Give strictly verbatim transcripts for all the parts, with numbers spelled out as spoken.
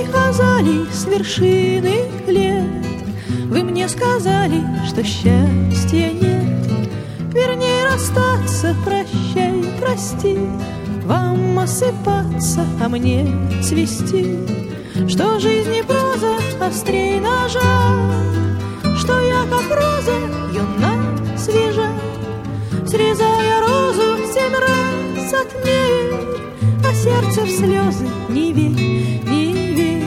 прихозали с вершины лет. Вы мне сказали, что счастья нет. Вернее, расстаться, прощай, прости. Вам осыпаться, а мне цвести. Что жизнь не проза, острей ножа. Что я, как роза, юна, свежа. Срезая розу, семь раз отмерь, а сердце в слезы не верь, не верь.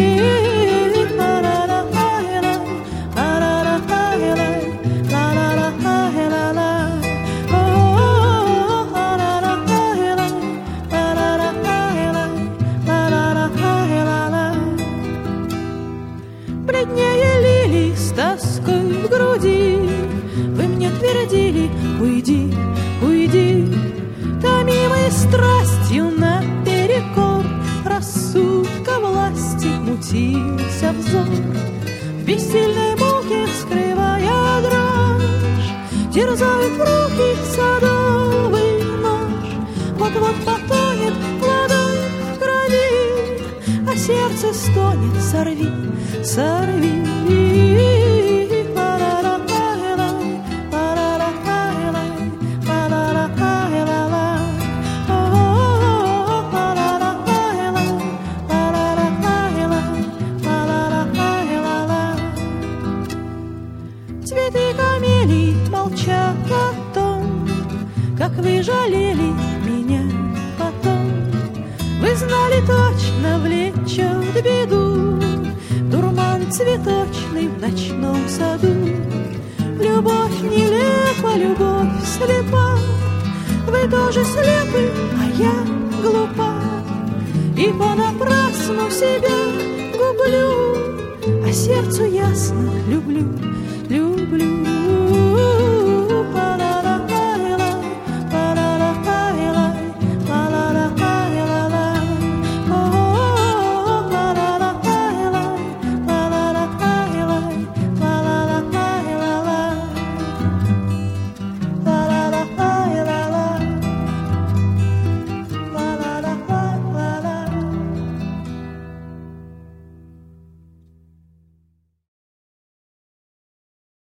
Бледнее лилий с тоской в груди. Вы мне твердили: уйди, уйди. Томимой страстью наперекор рассудка власти мутился взор. В бессильной муке, скрывая дрожь, терзает в руки садовый нож. Вот-вот потонет ладонь в крови, а сердце стонет: сорви, сорви. Цветы камелий молчат о том, как вы жалели меня потом. Вы знали точно, влечет беду дурман цветочный в ночном саду. Любовь нелепа, любовь слепа. Вы тоже слепы, а я глупа. И понапрасну себя гублю, а сердцу ясно люблю, люблю.